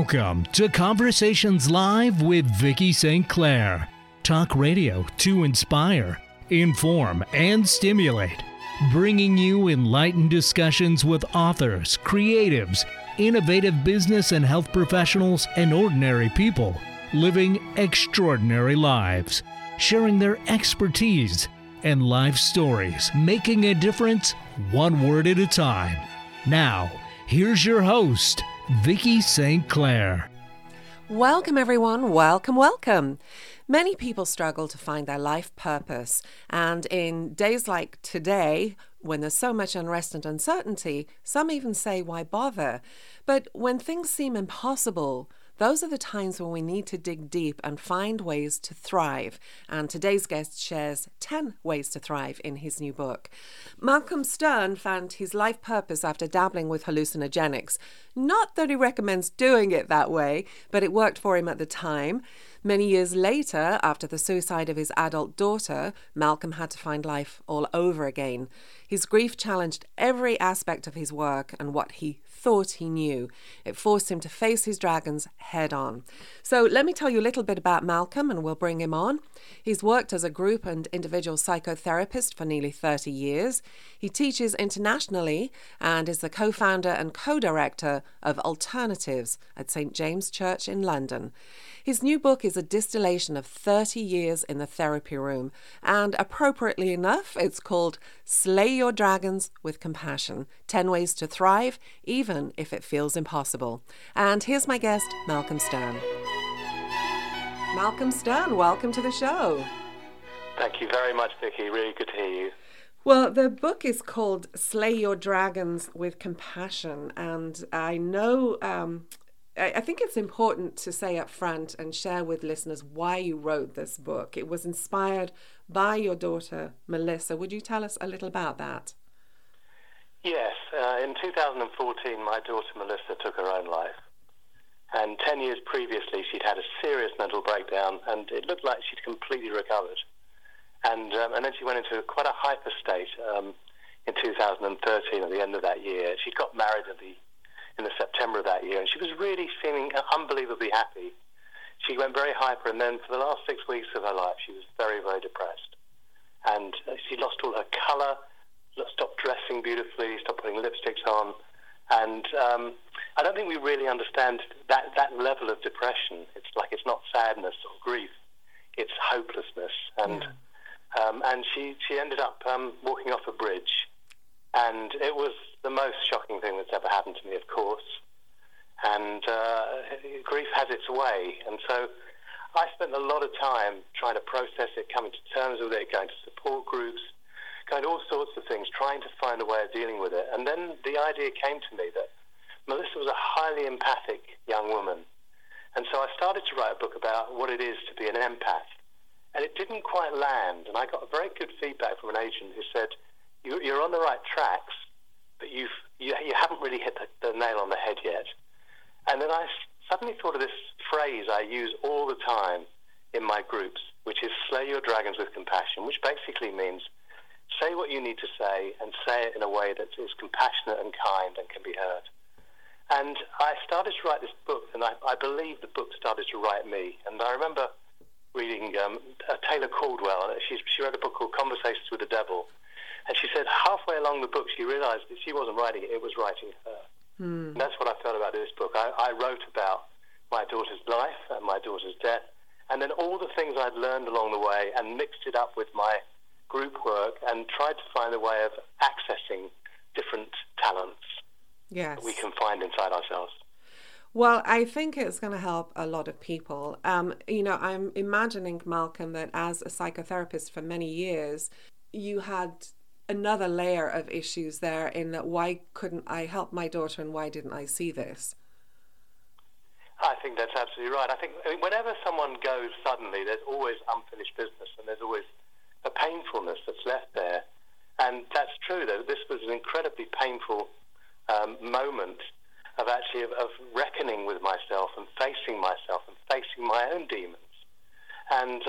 Welcome to Conversations Live with Vicki St. Clair. Talk radio to inspire, inform, and stimulate. Bringing you enlightened discussions with authors, creatives, innovative business and health professionals, and ordinary people living extraordinary lives, sharing their expertise and life stories, making a difference one word at a time. Now, here's your host, Vicki St. Clair. Welcome, everyone. Welcome. Many people struggle to find their life purpose. And in days like today, when there's so much unrest and uncertainty, some even say, why bother? But when things seem impossible, those are the times when we need to dig deep and find ways to thrive. And today's guest shares 10 ways to thrive in his new book. Malcolm Stern found his life purpose after dabbling with hallucinogenics. Not that he recommends doing it that way, but it worked for him at the time. Many years later, after the suicide of his adult daughter, Malcolm had to find life all over again. His grief challenged every aspect of his work and what he thought he knew. It forced him to face his dragons head on. So let me tell you a little bit about Malcolm and we'll bring him on. He's worked as a group and individual psychotherapist for nearly 30 years. He teaches internationally and is the co-founder and co-director of Alternatives at St. James Church in London. His new book is a distillation of 30 years in the therapy room, and appropriately enough, it's called Slay Your Dragons with Compassion, 10 Ways to Thrive, even if it feels impossible. And here's my guest, Malcolm Stern. Malcolm Stern, welcome to the show. Thank you very much, Vicki. Really good to hear you. Well, the book is called Slay Your Dragons with Compassion, and I know... I think it's important to say up front and share with listeners why you wrote this book. It was inspired by your daughter, Melissa. Would you tell us a little about that? Yes. In 2014, my daughter, Melissa, took her own life. And 10 years previously, she'd had a serious mental breakdown, and it looked like she'd completely recovered. And then she went into quite a hyper state in 2013, at the end of that year. She got married in the September of that year, and she was really feeling unbelievably happy. She went very hyper, and then for the last 6 weeks of her life, she was very, very depressed. And she lost all her colour, stopped dressing beautifully, stopped putting lipsticks on. And I don't think we really understand that level of depression. It's like it's not sadness or grief, it's hopelessness. And she ended up walking off a bridge. And it was the most shocking thing that's ever happened to me, of course. And grief has its way. And so I spent a lot of time trying to process it, coming to terms with it, going to support groups, going to all sorts of things, trying to find a way of dealing with it. And then the idea came to me that Melissa was a highly empathic young woman. And so I started to write a book about what it is to be an empath. And it didn't quite land. And I got very good feedback from an agent who said, you're on the right tracks, but you haven't really hit the nail on the head yet. And then I suddenly thought of this phrase I use all the time in my groups, which is slay your dragons with compassion, which basically means say what you need to say and say it in a way that is compassionate and kind and can be heard. And I started to write this book, and I believe the book started to write me. And I remember reading Taylor Caldwell. She wrote a book called Conversations with the Devil. And she said halfway along the book, she realized that she wasn't writing it, it was writing her. And that's what I felt about this book. I wrote about my daughter's life and my daughter's death, and then all the things I'd learned along the way, and mixed it up with my group work and tried to find a way of accessing different talents that we can find inside ourselves. Well, I think it's going to help a lot of people. I'm imagining, Malcolm, that as a psychotherapist for many years, you had another layer of issues there in that why couldn't I help my daughter and why didn't I see this? I think that's absolutely right. I think whenever someone goes suddenly, there's always unfinished business and there's always a painfulness that's left there. And that's true, though. This was an incredibly painful moment of reckoning with myself and facing my own demons. And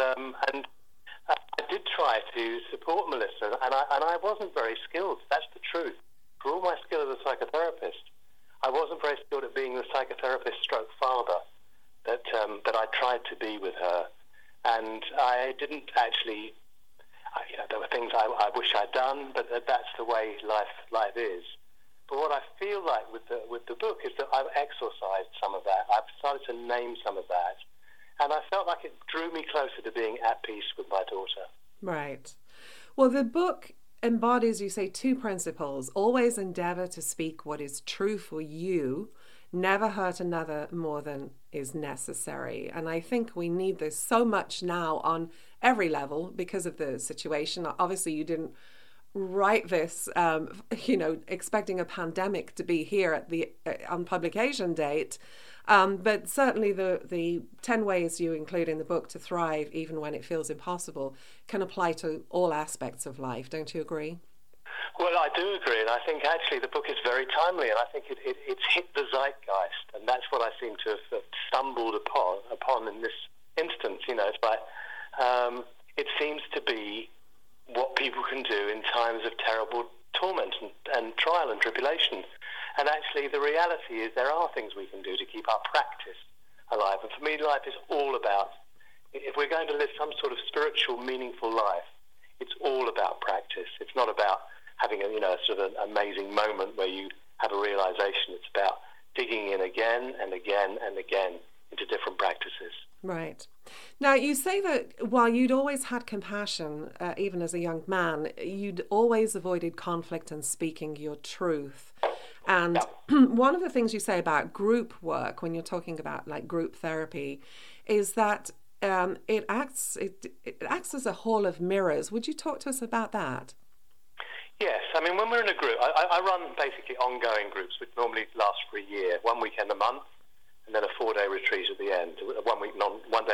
I did try to support Melissa, and I wasn't very skilled. That's the truth. For all my skill as a psychotherapist, I wasn't very skilled at being the psychotherapist stroke father that I tried to be with her. And I didn't actually, there were things I wish I'd done, but that's the way life is. But what I feel like with the book is that I've exorcised some of that. I've started to name some of that. And I felt like it drew me closer to being at peace with my daughter. Right. Well, the book embodies, you say, two principles. Always endeavor to speak what is true for you. Never hurt another more than is necessary. And I think we need this so much now on every level because of the situation. Obviously, you didn't write this, expecting a pandemic to be here at the on publication date. But certainly the 10 ways you include in the book to thrive, even when it feels impossible, can apply to all aspects of life. Don't you agree? Well, I do agree, and I think actually the book is very timely, and I think it's hit the zeitgeist, and that's what I seem to have stumbled upon in this instance. It's like it seems to be what people can do in times of terrible torment and trial and tribulation. And actually, the reality is there are things we can do to keep our practice alive. And for me, life is all about, if we're going to live some sort of spiritual, meaningful life, it's all about practice. It's not about having a sort of an amazing moment where you have a realization. It's about digging in again and again and again into different practices. Right. Now, you say that while you'd always had compassion, even as a young man, you'd always avoided conflict and speaking your truth. And one of the things you say about group work, when you're talking about like group therapy, is that it acts as a hall of mirrors. Would you talk to us about that? Yes, I mean, when we're in a group, I run basically ongoing groups, which normally last for a year, 1 weekend a month, and then a 4-day retreat at the end, 1 weekend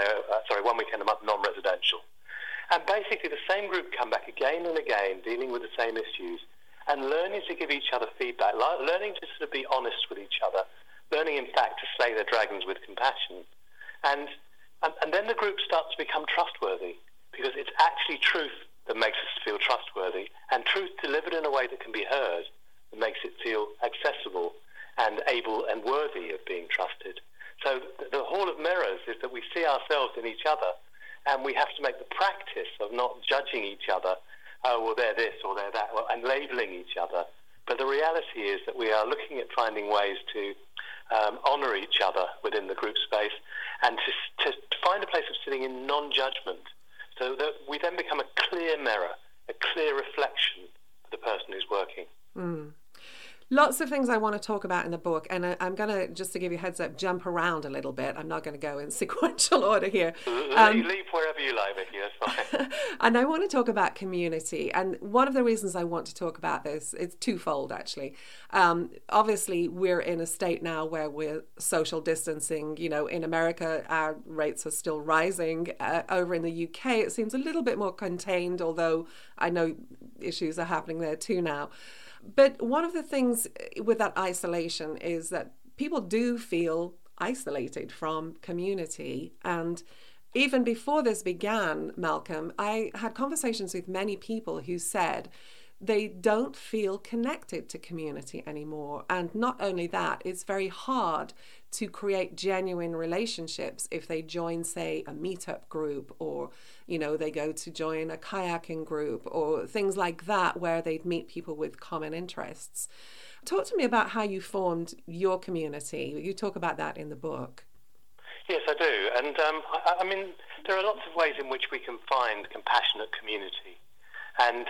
a month non-residential. And basically the same group come back again and again, dealing with the same issues, and learning to give each other feedback, learning to sort of be honest with each other, learning, in fact, to slay their dragons with compassion. And then the group starts to become trustworthy, because it's actually truth that makes us feel trustworthy, and truth delivered in a way that can be heard, that makes it feel accessible and able and worthy of being trusted. So the Hall of Mirrors is that we see ourselves in each other, and we have to make the practice of not judging each other, oh, well, they're this or they're that, and labeling each other. But the reality is that we are looking at finding ways to honour each other within the group space, and to find a place of sitting in non-judgment, so that we then become a clear mirror, a clear reflection of the person who's working. Mm. Lots of things I want to talk about in the book, and I'm going to, just to give you a heads up, jump around a little bit. I'm not going to go in sequential order here. Leave wherever you like, Vicky, that's fine. And I want to talk about community. And one of the reasons I want to talk about this, it's twofold, actually. Obviously, we're in a state now where we're social distancing. In America, our rates are still rising. Over in the UK, it seems a little bit more contained, although I know issues are happening there too now. But one of the things with that isolation is that people do feel isolated from community. And even before this began, Malcolm, I had conversations with many people who said they don't feel connected to community anymore. And not only that, it's very hard to create genuine relationships if they join, say, a meetup group, or, they go to join a kayaking group or things like that, where they'd meet people with common interests. Talk to me about how you formed your community. You talk about that in the book. Yes, I do. And I mean, there are lots of ways in which we can find compassionate community. And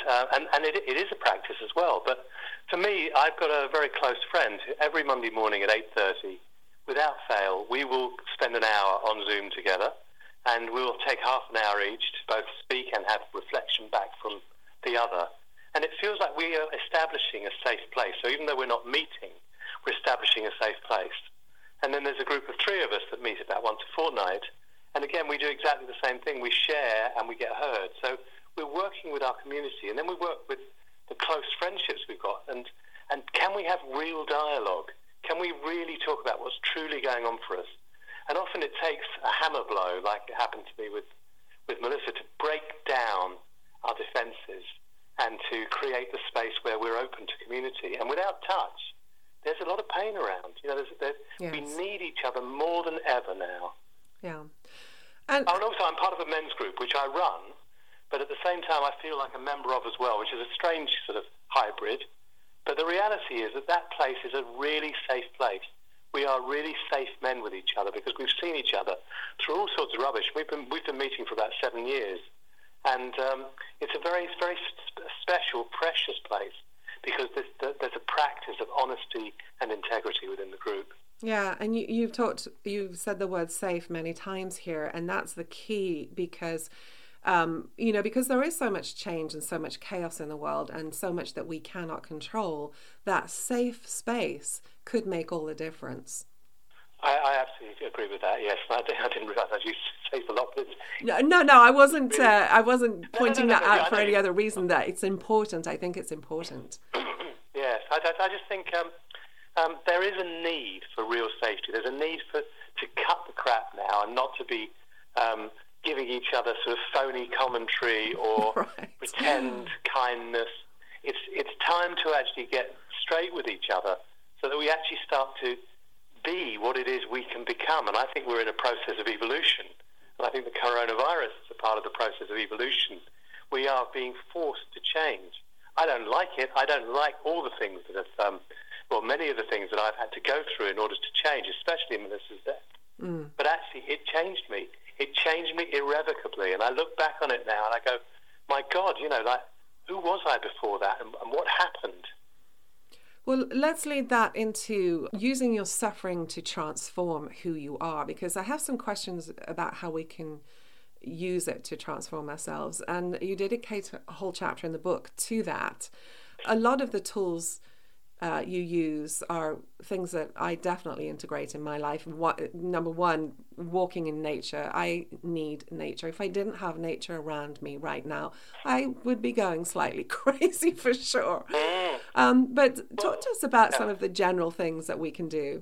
it is a practice as well. But for me, I've got a very close friend who every Monday morning at 8:30, without fail, we will spend an hour on Zoom together, and we'll take half an hour each to both speak and have reflection back from the other. And it feels like we are establishing a safe place. So even though we're not meeting, we're establishing a safe place. And then there's a group of 3 of us that meet about once a fortnight. And again, we do exactly the same thing. We share and we get heard. So we're working with our community, and then we work with the close friendships we've got. And can we have real dialogue? Can we really talk about what's truly going on for us? And often it takes a hammer blow, like it happened to me with Melissa, to break down our defences and to create the space where we're open to community. And without touch, there's a lot of pain around. You know, Yes. we need each other more than ever now. Yeah. And also, I'm part of a men's group, which I run, but at the same time, I feel like a member of as well, which is a strange sort of hybrid. But the reality is that place is a really safe place. We are really safe men with each other because we've seen each other through all sorts of rubbish. We've been meeting for about 7 years, and it's a very, very special, precious place because there's a practice of honesty and integrity within the group. yeah, and you've said the word safe many times here, and that's the key because because there is so much change and so much chaos in the world and so much that we cannot control, that safe space could make all the difference. I absolutely agree with that. Yes, I didn't realise I used safe a lot, but No, I wasn't. Really? I wasn't pointing that out for any you. other reason. That it's important. I think it's important. Yes, I just think there is a need for real safety. There's a need to cut the crap now and not to be giving each other sort of phony commentary or Right. pretend kindness. It's time to actually get straight with each other so that we actually start to be what it is we can become. And I think we're in a process of evolution. And I think the coronavirus is a part of the process of evolution. We are being forced to change. I don't like it. I don't like all the things that have, many of the things that I've had to go through in order to change, especially in Melissa's death. Mm. But actually, it changed me. It changed me irrevocably. And I look back on it now and I go, my God, who was I before that and what happened? Well, let's lead that into using your suffering to transform who you are, because I have some questions about how we can use it to transform ourselves. And you dedicate a whole chapter in the book to that. A lot of the tools you use are things that I definitely integrate in my life. Number one, walking in nature. I need nature. If I didn't have nature around me right now, I would be going slightly crazy for sure. But talk to us about some of the general things that we can do.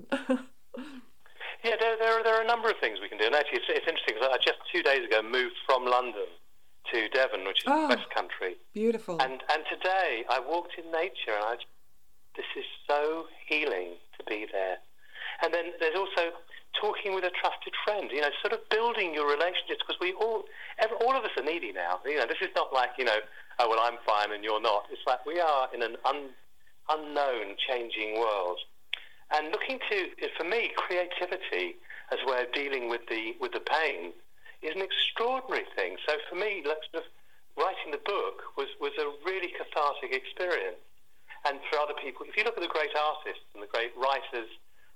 Yeah, there are a number of things we can do. And actually, it's interesting because I just 2 days ago moved from London to Devon, which is West Country. Beautiful. And today I walked in nature and this is so healing to be there. And then there's also talking with a trusted friend, sort of building your relationships, because all of us are needy now. This is not like, oh, well, I'm fine and you're not. It's like we are in an unknown, changing world. And looking to, for me, creativity as a way of dealing with the pain is an extraordinary thing. So for me, writing the book was a really cathartic experience. And for other people, if you look at the great artists and the great writers,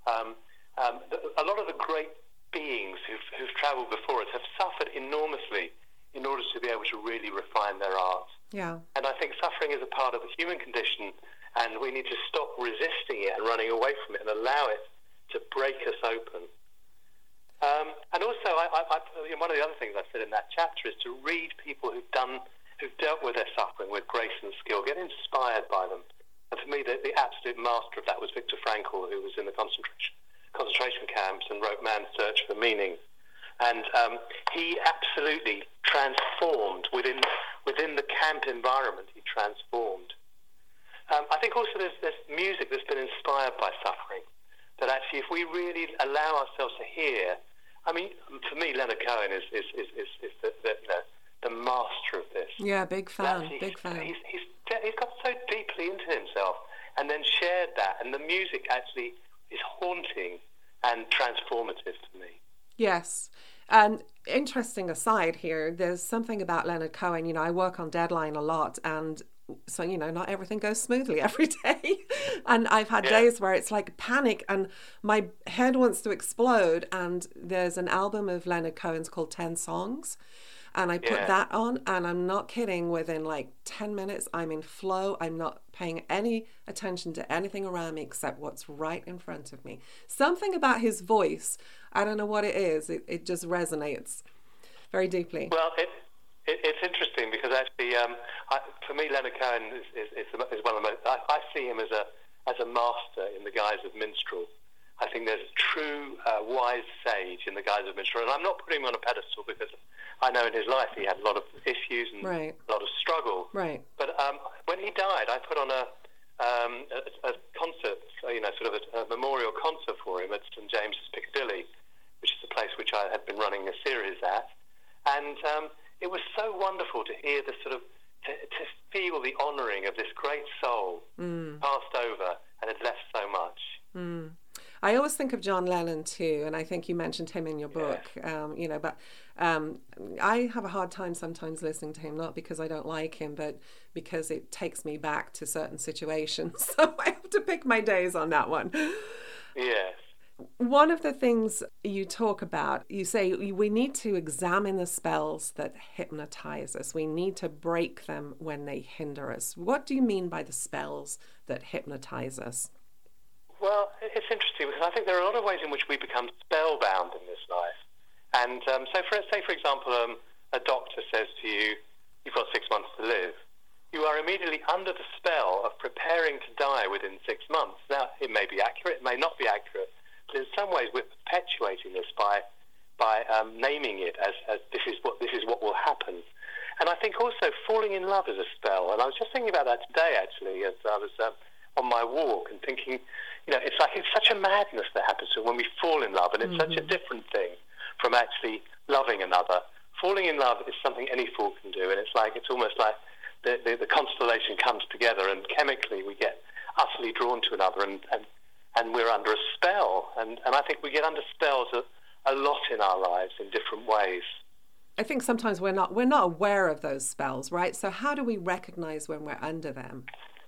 a lot of the great beings who've travelled before us have suffered enormously in order to be able to really refine their art. Yeah. And I think suffering is a part of the human condition, and we need to stop resisting it and running away from it and allow it to break us open. And also, one of the other things I said in that chapter is to read people who've dealt with their suffering with grace and skill, get inspired by them. And for me, the absolute master of that was Viktor Frankl, who was in the concentration camps and wrote Man's Search for Meaning. And he absolutely transformed within the camp environment. He transformed. I think also there's music that's been inspired by suffering. That actually, if we really allow ourselves to hear, for me, Leonard Cohen is the master of this. Yeah, big fan. He's got so deeply into himself, and then shared that, and the music actually is haunting and transformative to me. Yes. And interesting aside here, there's something about Leonard Cohen. I work on deadline a lot, and so, not everything goes smoothly every day. And I've had days where it's like panic and my head wants to explode. And there's an album of Leonard Cohen's called 10 Songs. And I put that on, and I'm not kidding, within like 10 minutes, I'm in flow. I'm not paying any attention to anything around me except what's right in front of me. Something about his voice, I don't know what it is. It just resonates very deeply. Well, it's interesting because actually, for me, Leonard Cohen is one of the most. I see him as a master in the guise of minstrel. I think there's a true wise sage in the guise of minstrel, and I'm not putting him on a pedestal because I know in his life he had a lot of issues and a lot of struggle. Right. But when he died, I put on a concert sort of a memorial concert for him at St James's Piccadilly, which is the place which I had been running a series at. And it was so wonderful to hear the sort of, to feel the honouring of this great soul passed over and had left so much. I always think of John Lennon too, and I think you mentioned him in your book, but I have a hard time sometimes listening to him, not because I don't like him, but because it takes me back to certain situations. So I have to pick my days on that one. Yes. One of the things you talk about, you say we need to examine the spells that hypnotize us. We need to break them when they hinder us. What do you mean by the spells that hypnotize us? Well, it's interesting because I think there are a lot of ways in which we become spellbound in this life. And for example, a doctor says to you, you've got 6 months to live. You are immediately under the spell of preparing to die within 6 months. Now, it may be accurate, it may not be accurate, but in some ways we're perpetuating this by naming it as this is what will happen. And I think also falling in love is a spell. And I was just thinking about that today, actually, as I was on my walk and thinking, it's such a madness that happens when we fall in love, and it's such a different thing from actually loving another. Falling in love is something any fool can do, and it's almost like the constellation comes together, and chemically we get utterly drawn to another, and we're under a spell. And I think we get under spells a lot in our lives in different ways. I think sometimes we're not aware of those spells, right? So how do we recognize when we're under them?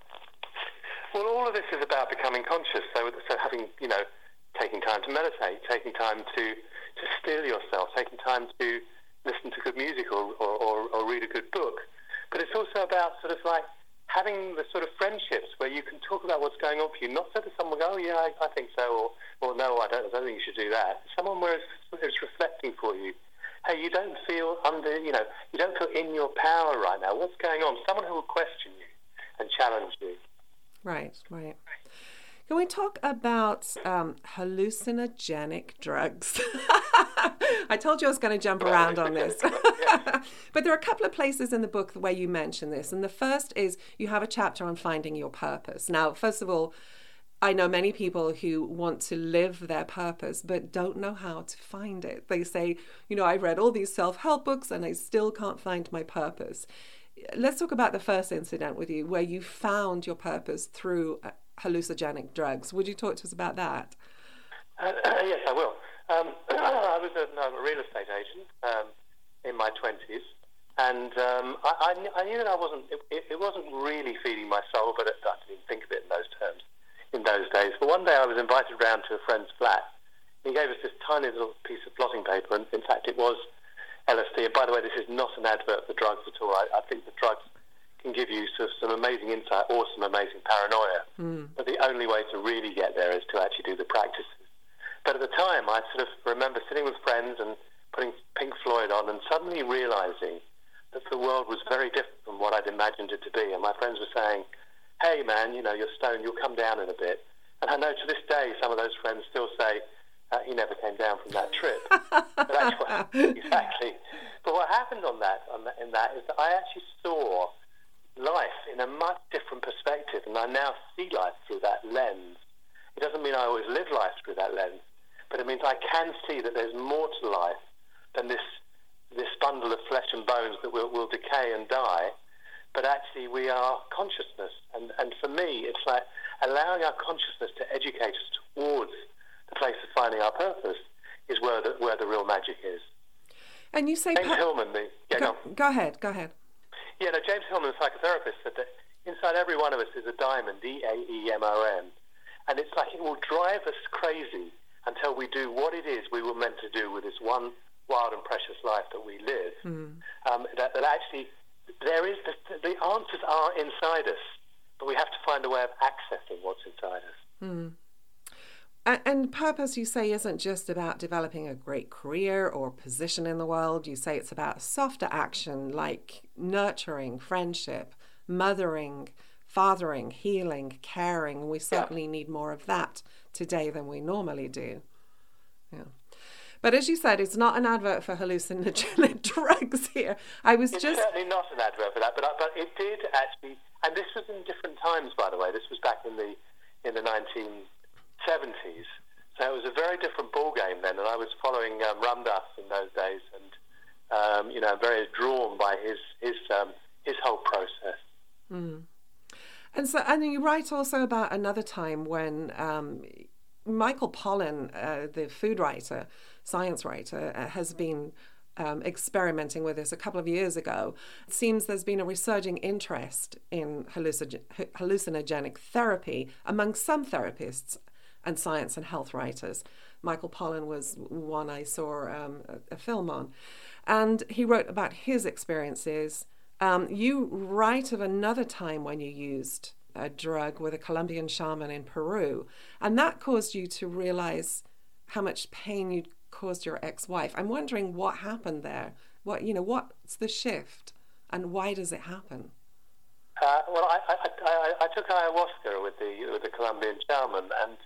Well, all of this is about becoming conscious. So having, taking time to meditate, taking time to still yourself, taking time to listen to good music or read a good book. But it's also about sort of like having the sort of friendships where you can talk about what's going on for you, not so that someone will go, oh, yeah, I think so, or no, I don't think you should do that. Someone where it's reflecting for you. Hey, you don't feel you don't feel in your power right now. What's going on? Someone who will question you and challenge you. Right. Can we talk about hallucinogenic drugs? I told you I was going to jump around on this. But there are a couple of places in the book where you mention this. And the first is you have a chapter on finding your purpose. Now, first of all, I know many people who want to live their purpose but don't know how to find it. They say, I've read all these self-help books and I still can't find my purpose. Let's talk about the first incident with you where you found your purpose through hallucinogenic drugs. Would you talk to us about that? Yes, I will. I was a real estate agent in my 20s, and I knew that it wasn't really feeding my soul, but I didn't think of it in those terms in those days. But one day I was invited round to a friend's flat. He gave us this tiny little piece of blotting paper, and in fact it was LSD. And by the way, this is not an advert for drugs at all. I think the drugs can give you some amazing insight or some amazing paranoia. But the only way to really get there is to actually do the practices. But at the time, I sort of remember sitting with friends and putting Pink Floyd on and suddenly realizing that the world was very different from what I'd imagined it to be. And my friends were saying, hey, man, you're stoned, you'll come down in a bit. And I know to this day, some of those friends still say, he never came down from that trip. Exactly. But what happened in that is that I actually saw life in a much different perspective, and I now see life through that lens. It doesn't mean I always live life through that lens, but it means I can see that there's more to life than this bundle of flesh and bones that will decay and die. But actually we are consciousness, and for me it's like allowing our consciousness to educate us towards the place of finding our purpose is where the real magic is. And you say James Hillman, go ahead. Yeah, no, James Hillman, the psychotherapist, said that inside every one of us is a diamond, D-A-E-M-O-N, and it's like it will drive us crazy until we do what it is we were meant to do with this one wild and precious life that we live. That actually there is the answers are inside us, but we have to find a way of accessing what's inside us. And purpose, you say, isn't just about developing a great career or position in the world. You say it's about softer action like nurturing, friendship, mothering, fathering, healing, caring. We certainly need more of that today than we normally do. Yeah. But as you said, it's not an advert for hallucinogenic drugs here. It's certainly not an advert for that, but it did actually, and this was in different times, by the way. This was back in the in the 1970s. So it was a very different ball game then, and I was following Ram Dass in those days, and very drawn by his whole process. Mm. And you write also about another time when Michael Pollan, the food writer, science writer, has been experimenting with this a couple of years ago. It seems there's been a resurging interest in hallucinogenic therapy among some therapists and science and health writers. Michael Pollan was one I saw a film on. And he wrote about his experiences. You write of another time when you used a drug with a Colombian shaman in Peru, and that caused you to realize how much pain you'd caused your ex-wife. I'm wondering what happened there. What's the shift, and why does it happen? Well, I took ayahuasca with the Colombian shaman, and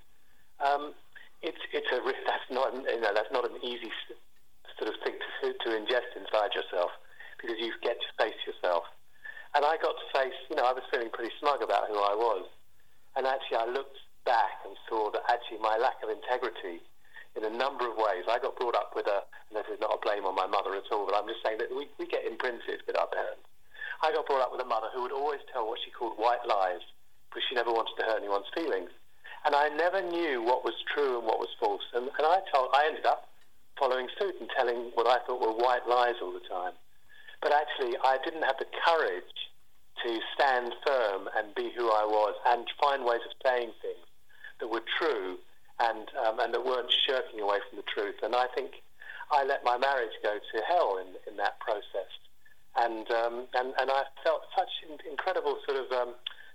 that's not an easy sort of thing to ingest inside yourself, because you get to face yourself. And I got to face, I was feeling pretty smug about who I was, and actually I looked back and saw that actually my lack of integrity in a number of ways. I got brought up with and this is not a blame on my mother at all, but I'm just saying that we get imprinted with our parents. I got brought up with a mother who would always tell what she called white lies, because she never wanted to hurt anyone's feelings. And I never knew what was true and what was false. And I ended up following suit and telling what I thought were white lies all the time. But actually, I didn't have the courage to stand firm and be who I was and find ways of saying things that were true and that weren't shirking away from the truth. And I think I let my marriage go to hell in that process. And I felt such incredible sort of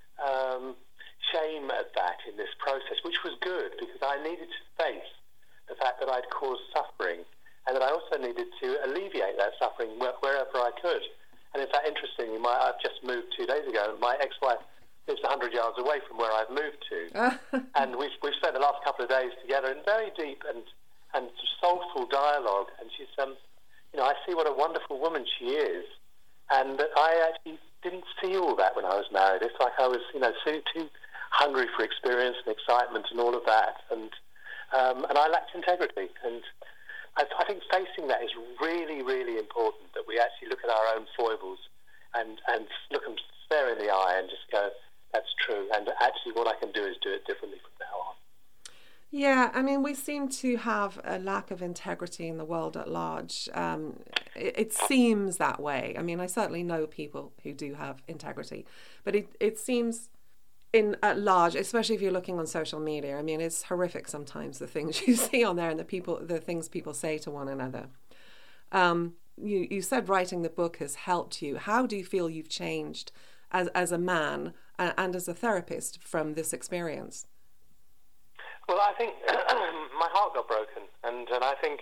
shame at that in this process, which was good, because I needed to face the fact that I'd caused suffering, and that I also needed to alleviate that suffering wherever I could. And in fact, interestingly, I've just moved 2 days ago. My ex-wife lives 100 yards away from where I've moved to, and we've spent the last couple of days together in very deep and soulful dialogue. And she's, I see what a wonderful woman she is, and that I actually didn't see all that when I was married. It's like I was, too hungry for experience and excitement and all of that, and I lacked integrity. And I think facing that is really, really important, that we actually look at our own foibles and look them fair in the eye and just go, that's true. And actually what I can do is do it differently from now on. Yeah, I mean, we seem to have a lack of integrity in the world at large. It seems that way. I mean, I certainly know people who do have integrity, but it seems at large, especially if you're looking on social media. I mean, it's horrific sometimes, the things you see on there and the things people say to one another. You said writing the book has helped you. How do you feel you've changed as a man and as a therapist from this experience? Well, I think my heart got broken, and I think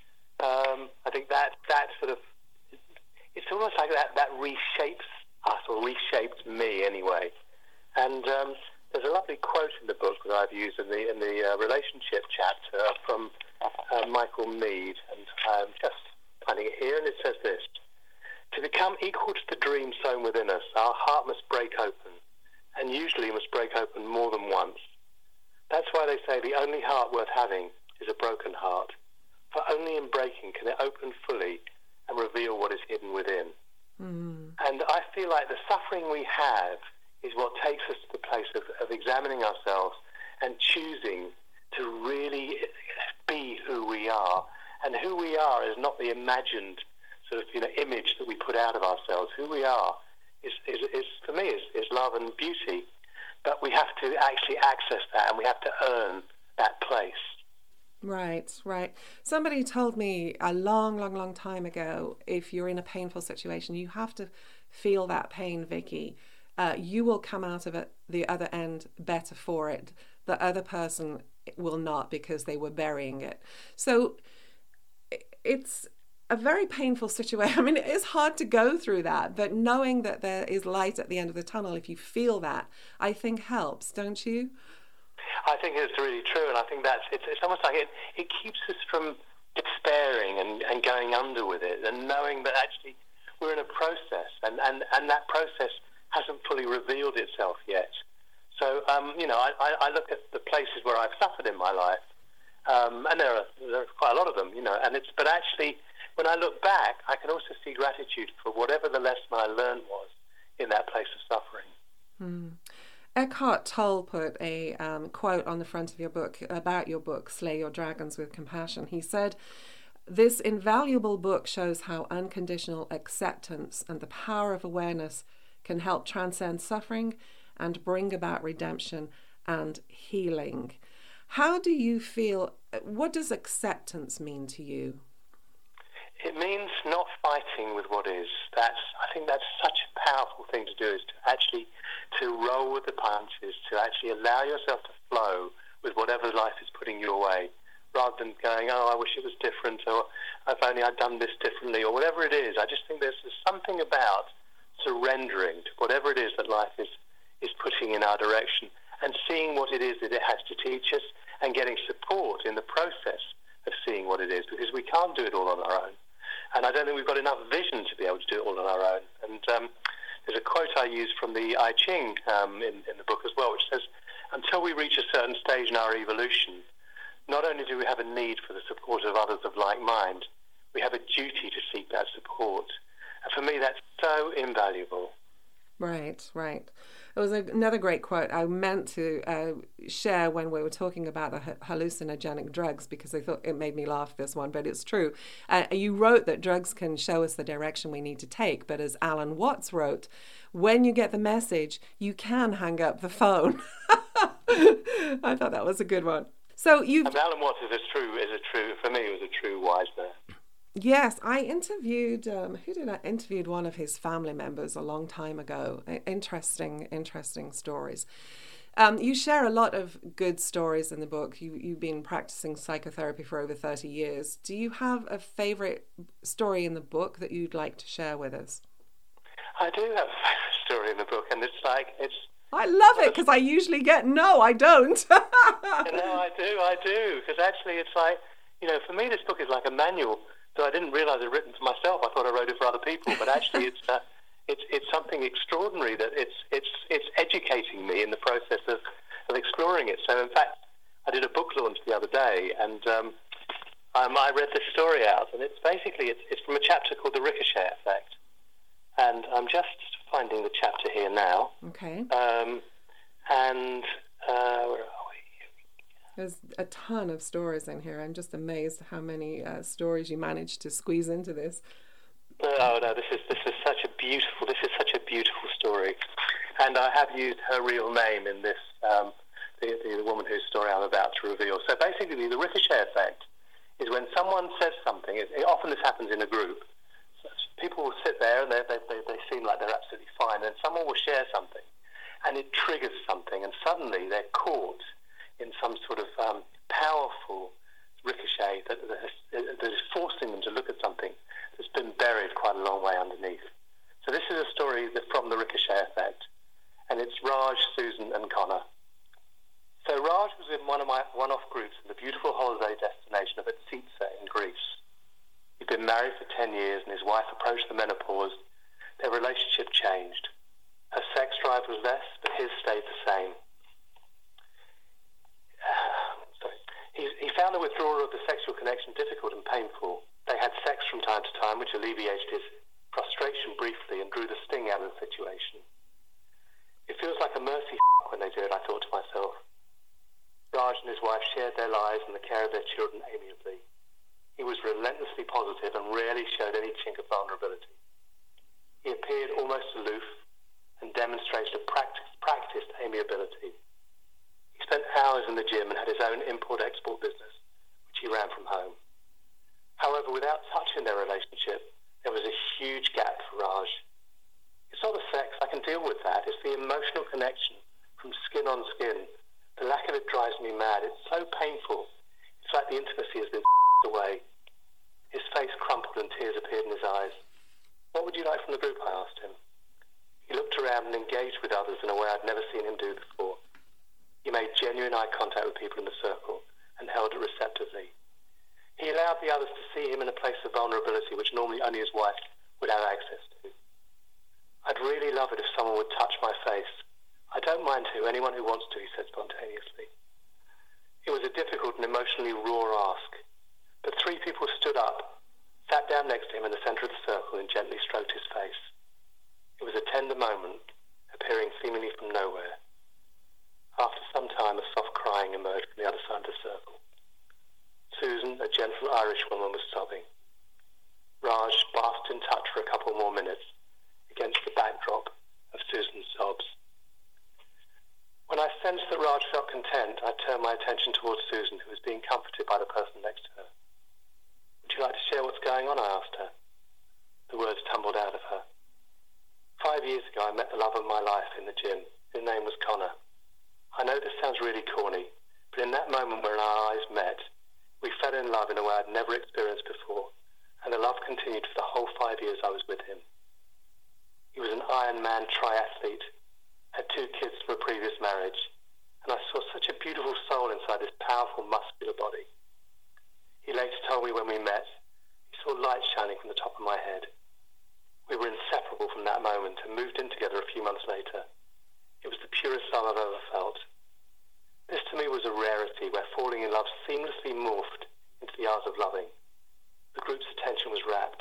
that sort of, it's almost like that reshapes us, or reshaped me anyway. And there's a lovely quote in the book that I've used in the relationship chapter from Michael Mead, and I'm just finding it here, and it says this: "To become equal to the dream sown within us, our heart must break open, and usually must break open more than once. That's why they say the only heart worth having is a broken heart, for only in breaking can it open fully and reveal what is hidden within." Mm. And I feel like the suffering we have is what takes us to the place of examining ourselves and choosing to really be who we are. And who we are is not the imagined sort of image that we put out of ourselves. Who we are is for me is love and beauty. But we have to actually access that, and we have to earn that place. Right. Somebody told me a long time ago, if you're in a painful situation, you have to feel that pain, Vicky. You will come out of it the other end better for it. The other person will not, because they were burying it. So it's a very painful situation. I mean, it is hard to go through that, but knowing that there is light at the end of the tunnel, if you feel that, I think helps, don't you? I think it's really true, and I think it's almost like it keeps us from despairing and going under with it, and knowing that actually we're in a process, and that process hasn't fully revealed itself yet. So, I look at the places where I've suffered in my life, and there are quite a lot of them, but actually, when I look back, I can also see gratitude for whatever the lesson I learned was in that place of suffering. Mm. Eckhart Tolle put a quote on the front of your book about your book, Slay Your Dragons with Compassion. He said, "This invaluable book shows how unconditional acceptance and the power of awareness can help transcend suffering and bring about redemption and healing." How do you feel, what does acceptance mean to you? It means not fighting with what is. I think that's such a powerful thing to do, is to roll with the punches, to actually allow yourself to flow with whatever life is putting your way, rather than going, I wish it was different, or if only I'd done this differently, or whatever it is. I just think there's something about surrendering to whatever it is that life is putting in our direction, and seeing what it is that it has to teach us, and getting support in the process of seeing what it is, because we can't do it all on our own. And I don't think we've got enough vision to be able to do it all on our own. And there's a quote I use from the I Ching in the book as well, which says, until we reach a certain stage in our evolution, not only do we have a need for the support of others of like mind, we have a duty to seek that support. And for me, that's so invaluable. Right. It was another great quote I meant to share when we were talking about the hallucinogenic drugs, because I thought it made me laugh, this one, but it's true. You wrote that drugs can show us the direction we need to take, but as Alan Watts wrote, when you get the message, you can hang up the phone. I thought that was a good one. So and Alan Watts for me, was a true wise man. Yes, I interviewed, interviewed one of his family members a long time ago. Interesting stories. You share a lot of good stories in the book. You've been practicing psychotherapy for over 30 years. Do you have a favourite story in the book that you'd like to share with us? I do have a favourite story in the book, and I love it, because I usually get, no, I don't. No, I do, because actually it's like, for me this book is like a manual. So I didn't realise I'd written for myself. I thought I wrote it for other people, but actually it's something extraordinary that it's educating me in the process of exploring it. So in fact, I did a book launch the other day, and I read this story out, and it's from a chapter called The Ricochet Effect, and I'm just finding the chapter here now. Okay. Where are we? There's a ton of stories in here. I'm just amazed how many stories you managed to squeeze into this. Oh no, this is such a beautiful story, and I have used her real name in this. The woman whose story I'm about to reveal. So basically, the ricochet effect is when someone says something. Often this happens in a group. So people will sit there and they seem like they're absolutely fine, and someone will share something, and it triggers something, and suddenly they're caught in some sort of powerful ricochet that is forcing them to look at something that's been buried quite a long way underneath. So this is a story from the Ricochet Effect, and it's Raj, Susan and Connor. So Raj was in one of my one-off groups in the beautiful holiday destination of Atsitsa in Greece. He'd been married for 10 years, and his wife approached the menopause. Their relationship changed. Her sex drive was less, but his stayed the same. He found the withdrawal of the sexual connection difficult and painful. They had sex from time to time, which alleviated his frustration briefly and drew the sting out of the situation. It feels like a mercy when they do it, I thought to myself. Raj and his wife shared their lives and the care of their children amiably. He was relentlessly positive and rarely showed any chink of vulnerability. He appeared almost aloof and demonstrated a practiced amiability. He spent hours in the gym and had his own import-export business, which he ran from home. However, without touching their relationship, there was a huge gap for Raj. It's not the sex, I can deal with that. It's the emotional connection from skin on skin. The lack of it drives me mad. It's so painful. It's like the intimacy has been away. His face crumpled and tears appeared in his eyes. What would you like from the group, I asked him. He looked around and engaged with others in a way I'd never seen him do before. He made genuine eye contact with people in the circle and held it receptively. He allowed the others to see him in a place of vulnerability which normally only his wife would have access to. I'd really love it if someone would touch my face. I "Don't mind who, anyone who wants to," he said spontaneously. It was a difficult and emotionally raw ask, but 3 people stood up, sat down next to him in the centre of the circle and gently stroked his face. It was a tender moment, appearing seemingly from nowhere. After some time, a soft crying emerged from the other side of the circle. Susan, a gentle Irish woman, was sobbing. Raj basked in touch for a couple more minutes against the backdrop of Susan's sobs. When I sensed that Raj felt content, I turned my attention towards Susan, who was being comforted by the person next to her. "Would you like to share what's going on?" I asked her. The words tumbled out of her. 5 years ago, I met the love of my life in the gym. His name was Connor. I know this sounds really corny, but in that moment when our eyes met, we fell in love in a way I'd never experienced before, and the love continued for the whole 5 years I was with him. He was an Ironman triathlete, had 2 kids from a previous marriage, and I saw such a beautiful soul inside this powerful, muscular body. He later told me when we met, he saw light shining from the top of my head. We were inseparable from that moment and moved in together a few months later. It was the purest love I've ever felt. This to me was a rarity where falling in love seamlessly morphed into the art of loving. The group's attention was rapt.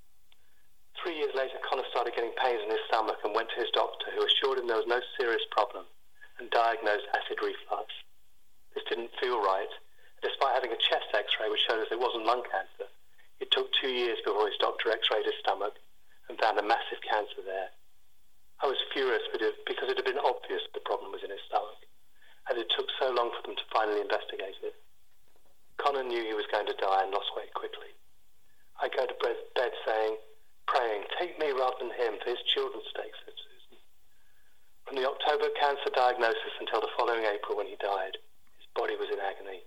3 years later, Connor started getting pains in his stomach and went to his doctor, who assured him there was no serious problem and diagnosed acid reflux. This didn't feel right. Despite having a chest x-ray which showed us it wasn't lung cancer, it took 2 years before his doctor x-rayed his stomach and found a massive cancer there. I was furious with it because it had been obvious the problem was in his stomach, and it took so long for them to finally investigate it. Connor knew he was going to die and lost weight quickly. I go to bed saying, praying, "Take me rather than him, for his children's sake," said Susan. From the October cancer diagnosis until the following April when he died, his body was in agony.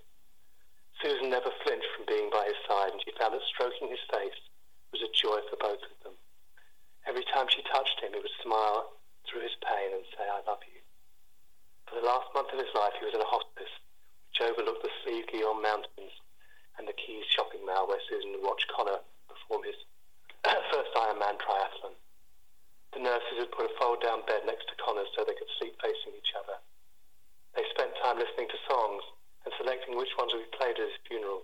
Susan never flinched from being by his side, and she found that stroking his face was a joy for both of them. Every time she touched him, he would smile through his pain and say, "I love you." For the last month of his life, he was in a hospice which overlooked the Slieve Guillaume Mountains and the Keys shopping mall where Susan would watch Connor perform his first Ironman triathlon. The nurses had put a fold-down bed next to Connor's so they could sleep facing each other. They spent time listening to songs and selecting which ones would be played at his funeral.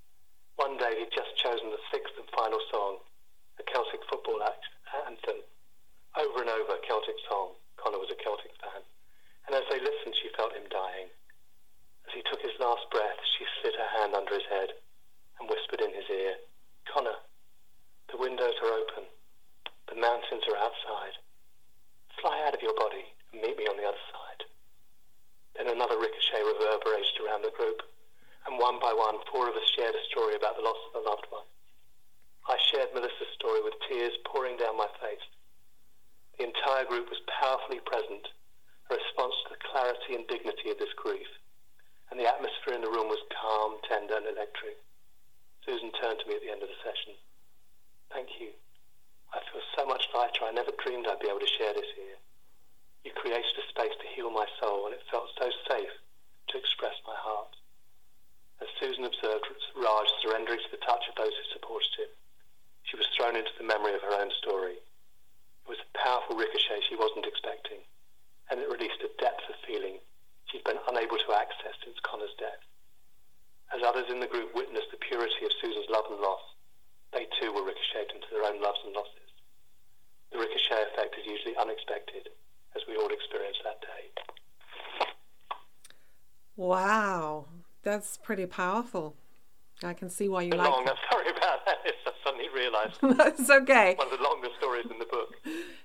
One day he'd just chosen the 6th and final song, a Celtic football anthem. Over and over, Celtic song. Connor was a Celtic fan. And as they listened, she felt him dying. As he took his last breath, she slid her hand under his head and whispered in his ear, "Connor, the windows are open. The mountains are outside. Fly out of your body and meet me on the other side." Then another ricochet reverberated around the group, and one by one, 4 of us shared a story about the loss of a loved one. I shared Melissa's story with tears pouring down my face. The entire group was powerfully present, a response to the clarity and dignity of this grief, and the atmosphere in the room was calm, tender, and electric. Susan turned to me at the end of the session. "Thank you. I feel so much lighter. I never dreamed I'd be able to share this here. You created a space to heal my soul, and it felt so safe to express my heart." As Susan observed Raj surrendering to the touch of those who supported him, she was thrown into the memory of her own story. It was a powerful ricochet she wasn't expecting, and it released a depth of feeling she'd been unable to access since Connor's death. As others in the group witnessed the purity of Susan's love and loss, they too were ricocheted into their own loves and losses. The ricochet effect is usually unexpected, as we all experienced that day. Wow, that's pretty powerful. I can see why you like it. I'm sorry about that. I suddenly realised. That's okay. One of the longest stories in the book.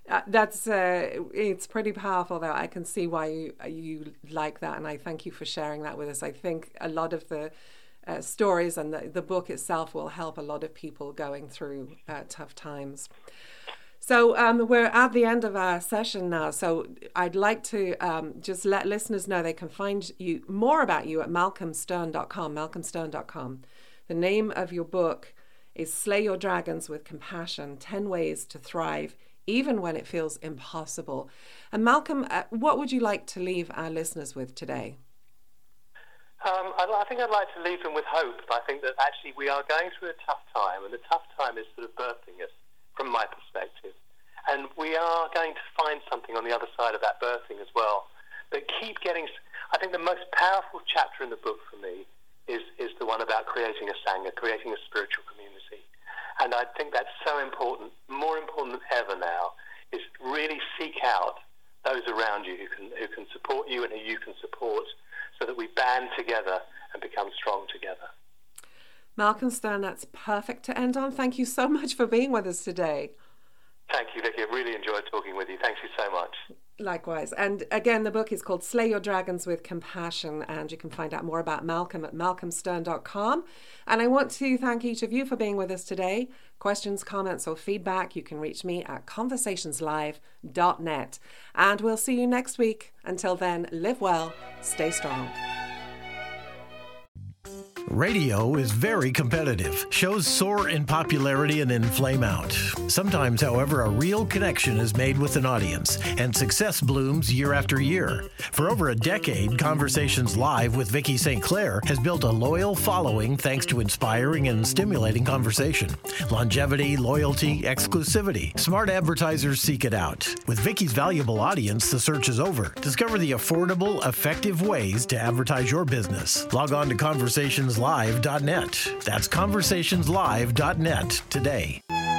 It's pretty powerful, though. I can see why you like that, and I thank you for sharing that with us. I think a lot of the stories and the book itself will help a lot of people going through tough times. So we're at the end of our session now. So I'd like to just let listeners know they can find you more about you at malcolmstern.com. The name of your book is Slay Your Dragons with Compassion, 10 Ways to Thrive, even when it feels impossible. And Malcolm, what would you like to leave our listeners with today? I think I'd like to leave them with hope. I think that actually we are going through a tough time, and the tough time is sort of birthing us, from my perspective. And we are going to find something on the other side of that birthing as well. But keep getting... I think the most powerful chapter in the book for me is the one about creating a Sangha, creating a spiritual community. And I think that's so important, more important than ever now, is really seek out those around you who can support you and who you can support, so that we band together and become strong together. Malcolm Stern, that's perfect to end on. Thank you so much for being with us today. Thank you, Vicky. I really enjoyed talking with you. Thank you so much. Likewise. And again, the book is called Slay Your Dragons with Compassion, and you can find out more about Malcolm at malcolmstern.com. And I want to thank each of you for being with us today. Questions, comments, or feedback, you can reach me at conversationslive.net. And we'll see you next week. Until then, live well, stay strong. Radio is very competitive. Shows soar in popularity and then flame out. Sometimes, however, a real connection is made with an audience, and success blooms year after year. For over a decade, Conversations Live with Vicki St. Clair has built a loyal following thanks to inspiring and stimulating conversation. Longevity, loyalty, exclusivity. Smart advertisers seek it out. With Vicki's valuable audience, the search is over. Discover the affordable, effective ways to advertise your business. Log on to conversationslive.net. That's conversationslive.net today.